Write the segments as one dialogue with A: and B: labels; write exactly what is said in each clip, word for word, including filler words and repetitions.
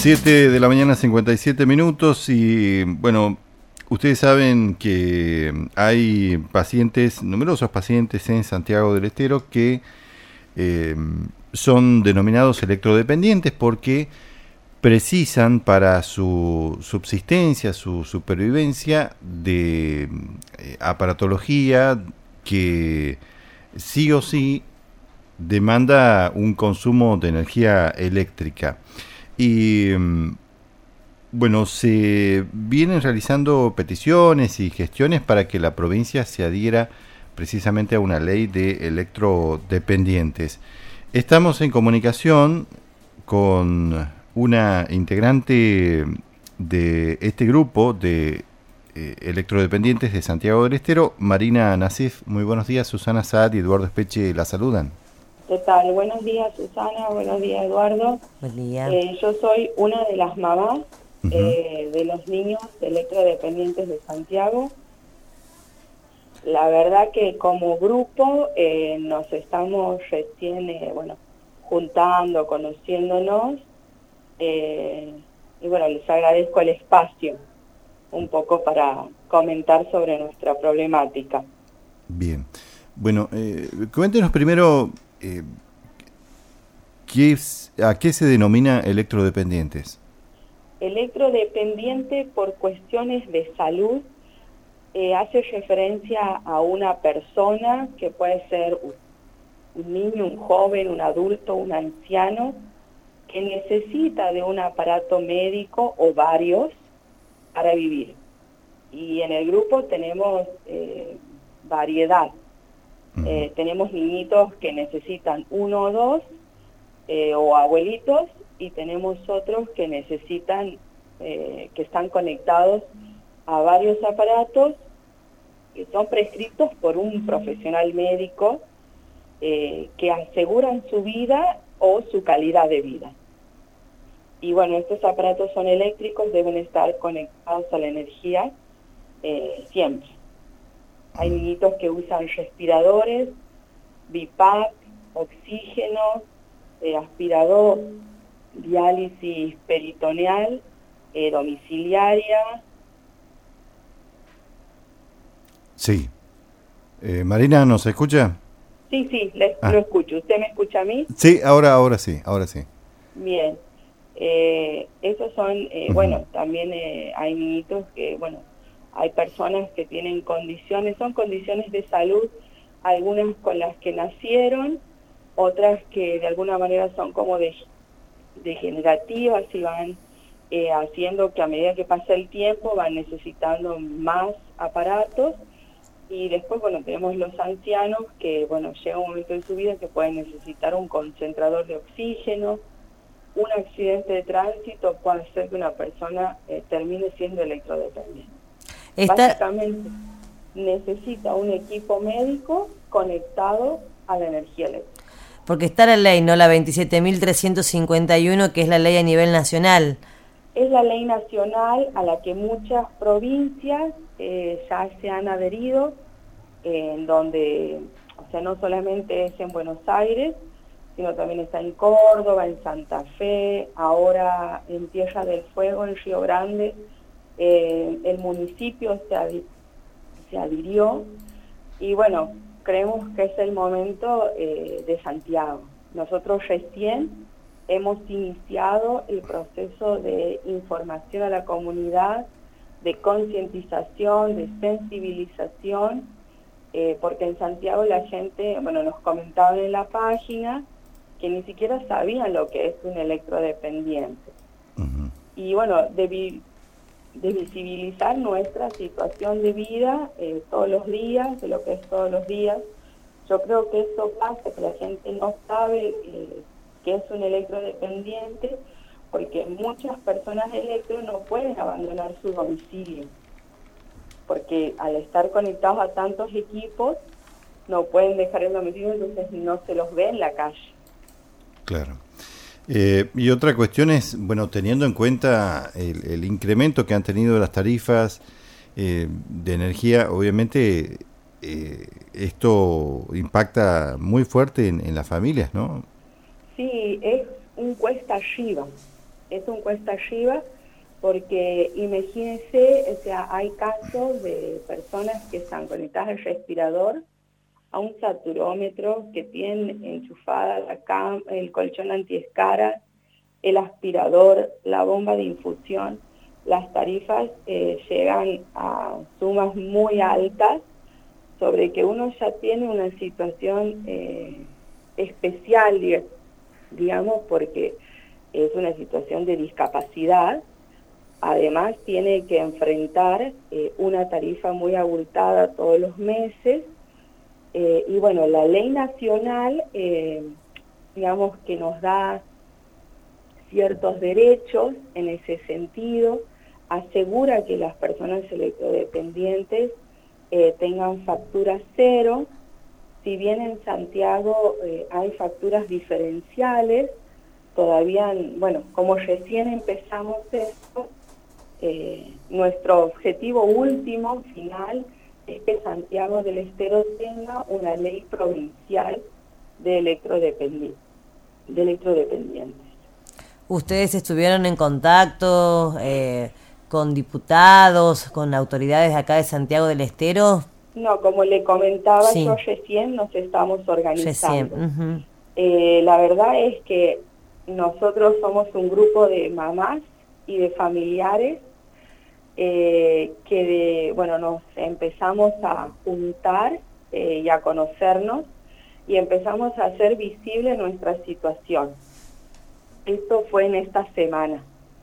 A: siete de la mañana, cincuenta y siete minutos, y bueno, ustedes saben que hay pacientes, numerosos pacientes en Santiago del Estero que eh, son denominados electrodependientes porque precisan para su subsistencia, su supervivencia, de eh, aparatología que sí o sí demanda un consumo de energía eléctrica. Y bueno, se vienen realizando peticiones y gestiones para que la provincia se adhiera precisamente a una ley de electrodependientes. Estamos en comunicación con una integrante de este grupo de eh, electrodependientes de Santiago del Estero, Marina Nasif. Muy buenos días. Susana Saad y Eduardo Espeche la saludan.
B: ¿Qué tal? Buenos días, Susana. Buenos días, Eduardo.
C: Buen día.
B: Eh, yo soy una de las mamás
A: Uh-huh.
B: eh, de los niños electrodependientes de Santiago. La verdad que como grupo eh, nos estamos recién, eh, bueno, juntando, conociéndonos. Eh, y bueno, les agradezco el espacio un poco para comentar sobre nuestra problemática.
A: Bien. Bueno, eh, cuéntenos primero eh, ¿qué es, a qué se denomina electrodependientes.
B: Electrodependiente por cuestiones de salud eh, hace referencia a una persona que puede ser un, un niño, un joven, un adulto, un anciano que necesita de un aparato médico o varios para vivir. Y en el grupo tenemos eh, variedad. Uh-huh. Eh, tenemos niñitos que necesitan uno o dos eh, o abuelitos, y tenemos otros que necesitan, eh, que están conectados a varios aparatos que son prescritos por un profesional médico eh, que aseguran su vida o su calidad de vida. Y bueno, estos aparatos son eléctricos, deben estar conectados a la energía eh, siempre. Hay niñitos que usan respiradores, BiPAP, oxígeno, eh, aspirador, diálisis peritoneal, eh, domiciliaria.
A: Sí. Eh, Marina, ¿nos escucha?
B: Sí, sí, les,
A: ah.
B: lo escucho. ¿Usted me escucha a mí?
A: Sí, ahora, ahora sí, ahora sí.
B: Bien. Eh, esos son, eh, uh-huh. bueno, también eh, hay niñitos que, bueno, hay personas que tienen condiciones, son condiciones de salud, algunas con las que nacieron, otras que de alguna manera son como de degenerativas y van eh, haciendo que a medida que pasa el tiempo van necesitando más aparatos. Y después, bueno, tenemos los ancianos que, bueno, llega un momento de su vida que pueden necesitar un concentrador de oxígeno. Un accidente de tránsito puede hacer que una persona eh, termine siendo electrodependiente. Esta... Básicamente necesita un equipo médico conectado a la energía eléctrica.
C: Porque está la ley, ¿no? La veintisiete mil trescientos cincuenta y uno, que es la ley a nivel nacional.
B: Es la ley nacional a la que muchas provincias eh, ya se han adherido, eh, en donde, o sea, no solamente es en Buenos Aires, sino también está en Córdoba, en Santa Fe, ahora en Tierra del Fuego, en Río Grande. Eh, el municipio se, ad- se adhirió y bueno, creemos que es el momento eh, de Santiago. Nosotros recién hemos iniciado el proceso de información a la comunidad, de concientización, de sensibilización, eh, porque en Santiago la gente, bueno, nos comentaban en la página que ni siquiera sabían lo que es un electrodependiente. Uh-huh. Y bueno, de, vi- de visibilizar nuestra situación de vida eh, todos los días, de lo que es todos los días. Yo creo que eso pasa, que la gente no sabe eh, que es un electrodependiente, porque muchas personas electro no pueden abandonar su domicilio, porque al estar conectados a tantos equipos, no pueden dejar el domicilio, entonces no se los ve en la calle.
A: Claro. Eh, y otra cuestión es, bueno, teniendo en cuenta el, el incremento que han tenido las tarifas eh, de energía, obviamente eh, esto impacta muy fuerte en, en las familias, ¿no?
B: Sí, es un cuesta arriba. es un cuesta arriba, porque imagínense, o sea, hay casos de personas que están conectadas al respirador, a un saturómetro, que tienen enchufada la cama, el colchón antiescara, el aspirador, la bomba de infusión. Las tarifas eh, llegan a sumas muy altas, sobre que uno ya tiene una situación eh, especial, digamos, porque es una situación de discapacidad. Además tiene que enfrentar eh, una tarifa muy abultada todos los meses, eh, y bueno, la ley nacional, eh, digamos que nos da ciertos derechos en ese sentido, asegura que las personas electrodependientes eh, tengan factura cero. Si bien en Santiago eh, hay facturas diferenciales, todavía, bueno, como recién empezamos esto, eh, nuestro objetivo último, final, es que Santiago del Estero tenga una ley provincial de, electrodependi de electrodependientes.
C: ¿Ustedes estuvieron en contacto eh, con diputados, con autoridades de acá de Santiago del Estero?
B: No, como le comentaba
C: Sí.
B: yo recién, nos estamos organizando.
C: Recién. Uh-huh.
B: eh, la verdad es que nosotros somos un grupo de mamás y de familiares eh, que de, bueno, nos empezamos a juntar eh, y a conocernos, y empezamos a hacer visible nuestra situación. Esto fue en esta semana.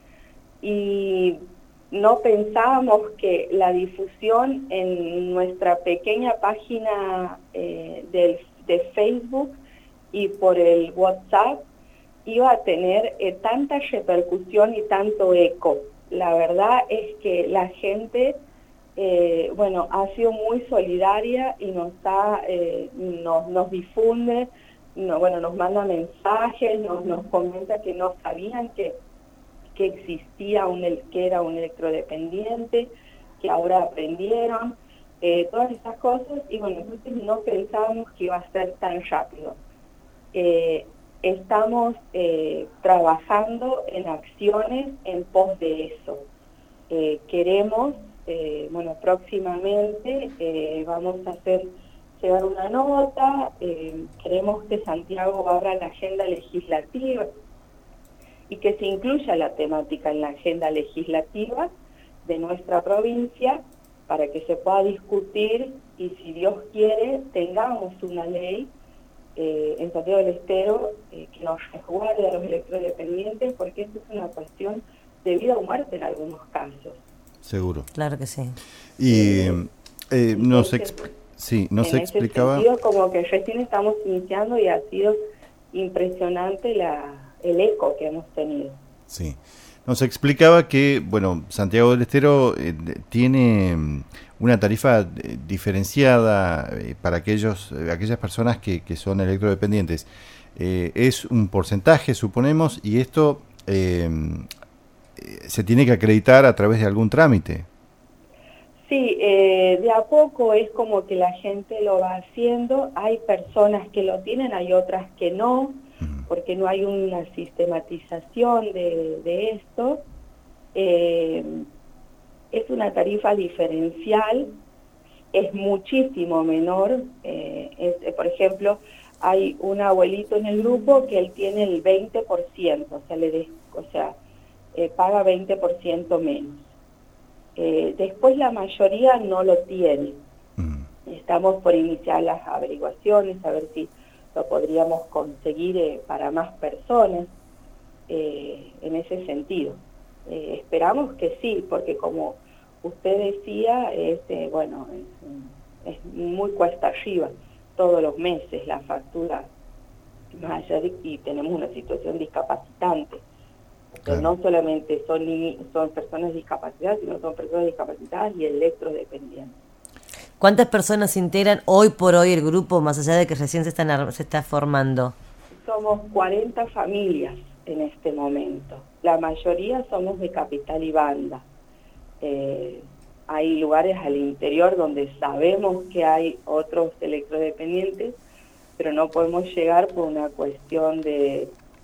B: Y no pensábamos que la difusión en nuestra pequeña página eh, del, de Facebook y por el WhatsApp iba a tener eh, tanta repercusión y tanto eco. La verdad es que la gente, eh, bueno, ha sido muy solidaria y nos da, eh, nos, nos difunde, no, bueno, nos manda mensajes, nos, nos comenta que no sabían que, que existía un, que era un electrodependiente, que ahora aprendieron, eh, todas esas cosas, y bueno, entonces no pensábamos que iba a ser tan rápido. Eh, Estamos eh, trabajando en acciones en pos de eso. Eh, queremos, eh, bueno, próximamente eh, vamos a hacer llegar una nota, eh, queremos que Santiago abra la agenda legislativa y que se incluya la temática en la agenda legislativa de nuestra provincia para que se pueda discutir y, si Dios quiere, tengamos una ley Eh, en Santiago del Estero eh, que nos resguarde a los electrodependientes, porque esto es una cuestión de vida o muerte en algunos casos.
A: Seguro.
C: Claro que sí.
A: Y
B: Eh,
A: eh, nos,
B: entonces,
A: exp sí, nos
B: en
A: explicaba...
B: ese sentido, como que recién estamos iniciando y ha sido impresionante la, el eco que hemos tenido.
A: Sí. Nos explicaba que, bueno, Santiago del Estero eh, tiene una tarifa eh, diferenciada eh, para aquellos, eh, aquellas personas que, que son electrodependientes. Eh, es un porcentaje, suponemos, y esto eh, se tiene que acreditar a través de algún trámite.
B: Sí, eh, de a poco es como que la gente lo va haciendo. Hay personas que lo tienen, hay otras que no, porque no hay una sistematización de, de esto. Eh, es una tarifa diferencial, es muchísimo menor. Eh, es, por ejemplo, hay un abuelito en el grupo que él tiene el veinte por ciento, o sea, le des, o sea eh, paga veinte por ciento menos. Eh, después la mayoría no lo tiene. Estamos por iniciar las averiguaciones, a ver si lo podríamos conseguir eh, para más personas eh, en ese sentido. Eh, esperamos que sí, porque como usted decía, es, eh, bueno, es, es muy cuesta arriba todos los meses la factura, más allá de que tenemos una situación discapacitante. Claro. No solamente son, son personas discapacitadas, sino son personas discapacitadas y electrodependientes.
C: ¿Cuántas personas integran hoy por hoy el grupo, más allá de que recién se, están, se está formando?
B: Somos cuarenta familias en este momento. La mayoría somos de Capital y Banda. Eh, hay lugares al interior donde sabemos que hay otros electrodependientes, pero no podemos llegar por una cuestión de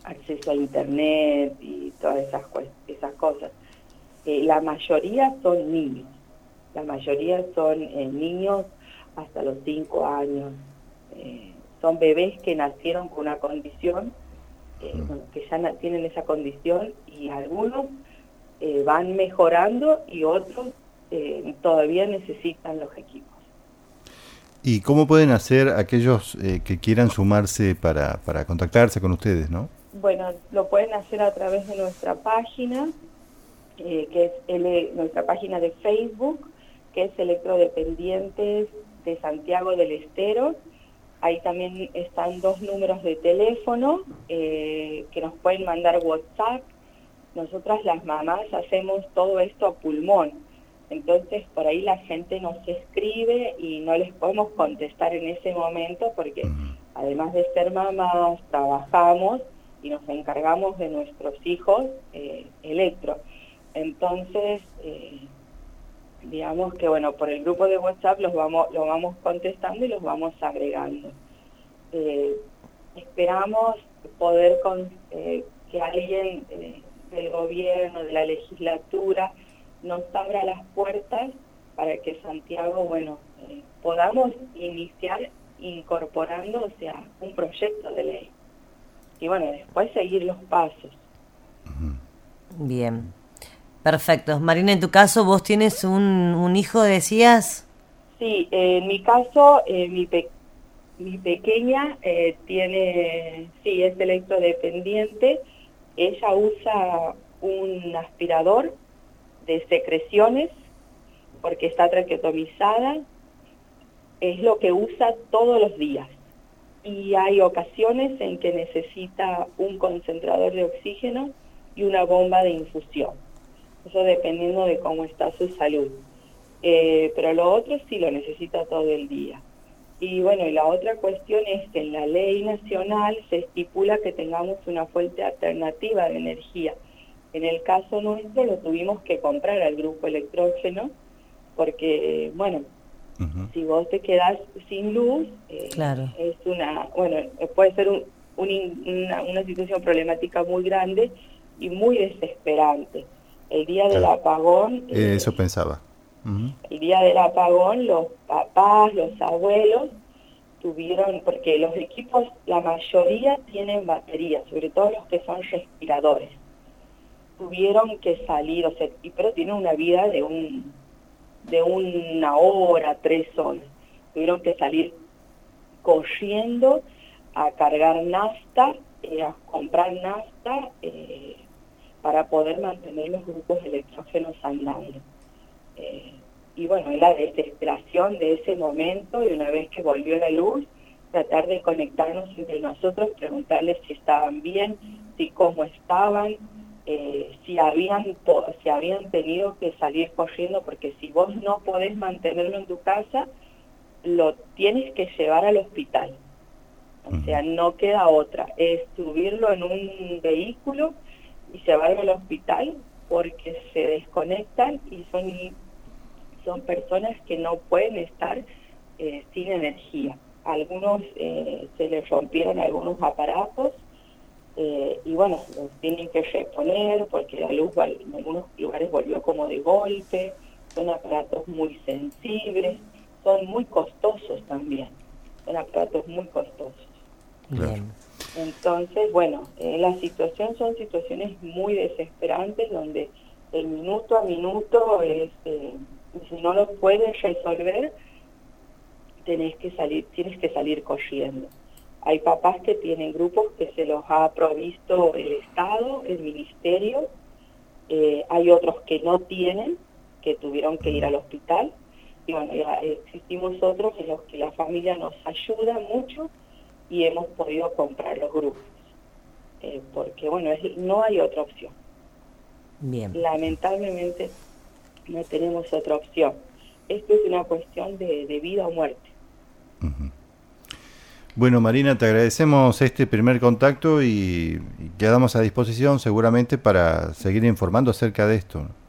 B: acceso a internet y todas esas, esas cosas. Eh, la mayoría son niños, la mayoría son eh, niños hasta los cinco años, eh, son bebés que nacieron con una condición, eh, bueno, que ya na- tienen esa condición, y algunos eh, van mejorando y otros eh, todavía necesitan los equipos.
A: ¿Y cómo pueden hacer aquellos eh, que quieran sumarse para, para contactarse con ustedes, no?
B: Bueno, lo pueden hacer a través de nuestra página, eh, que es L, nuestra página de Facebook, que es Electrodependientes de Santiago del Estero. Ahí también están dos números de teléfono eh, que nos pueden mandar WhatsApp. Nosotras las mamás hacemos todo esto a pulmón, entonces por ahí la gente nos escribe y no les podemos contestar en ese momento porque además de ser mamás trabajamos y nos encargamos de nuestros hijos eh, electro. Entonces, eh, digamos que bueno, por el grupo de WhatsApp los vamos, lo vamos contestando y los vamos agregando. Eh, esperamos poder con, eh, que alguien eh, del gobierno, de la legislatura, nos abra las puertas para que Santiago, bueno, eh, podamos iniciar incorporando, o sea, un proyecto de ley. Y bueno, después seguir los pasos.
C: Bien. Perfecto. Marina, en tu caso, ¿vos tienes un, un hijo, decías?
B: Sí, eh, en mi caso, eh, mi, pe mi pequeña eh, tiene, sí, es electrodependiente. Ella usa un aspirador de secreciones porque está traqueotomizada. Es lo que usa todos los días. Y hay ocasiones en que necesita un concentrador de oxígeno y una bomba de infusión. Eso dependiendo de cómo está su salud. Eh, pero lo otro sí lo necesita todo el día. Y bueno, y la otra cuestión es que en la ley nacional se estipula que tengamos una fuente alternativa de energía. En el caso nuestro lo tuvimos que comprar al grupo electrógeno porque, bueno, uh-huh. si vos te quedás sin luz, eh, claro. es una, bueno, puede ser un, un, una, una situación problemática muy grande y muy desesperante. El día del claro. apagón...
A: Eh, eso pensaba. Uh-huh.
B: El día del apagón los papás, los abuelos tuvieron, porque los equipos, la mayoría tienen baterías, sobre todo los que son respiradores. Tuvieron que salir, o sea, pero tienen una vida de un de una hora, tres horas. Tuvieron que salir corriendo a cargar nafta, eh, a comprar nafta eh, para poder mantener los grupos electrógenos andando. Eh, y bueno, la desesperación de ese momento, y una vez que volvió la luz, tratar de conectarnos entre nosotros, preguntarles si estaban bien, si cómo estaban, eh, si habían si habían tenido que salir corriendo, porque si vos no podés mantenerlo en tu casa, lo tienes que llevar al hospital. O sea, no queda otra, es subirlo en un vehículo y llevarlo al hospital, porque se desconectan y son, son personas que no pueden estar eh, sin energía. Algunos eh, se les rompieron algunos aparatos eh, y bueno, los tienen que reponer porque la luz en algunos lugares volvió como de golpe. Son aparatos muy sensibles, son muy costosos también, son aparatos muy costosos.
C: Bien.
B: Entonces, bueno, eh, la situación son situaciones muy desesperantes donde el minuto a minuto, es, eh, si no lo puedes resolver, tenés que salir, tienes que salir corriendo. Hay papás que tienen grupos que se los ha provisto el Estado, el Ministerio, eh, hay otros que no tienen, que tuvieron que ir al hospital, y bueno, ya existimos otros en los que la familia nos ayuda mucho y hemos podido comprar los grupos, eh, porque bueno, es, no hay otra opción.
C: Bien.
B: Lamentablemente no tenemos otra opción. Esto es una cuestión de, de vida o muerte.
A: Uh-huh. Bueno, Marina, te agradecemos este primer contacto y, y quedamos a disposición seguramente para seguir informando acerca de esto.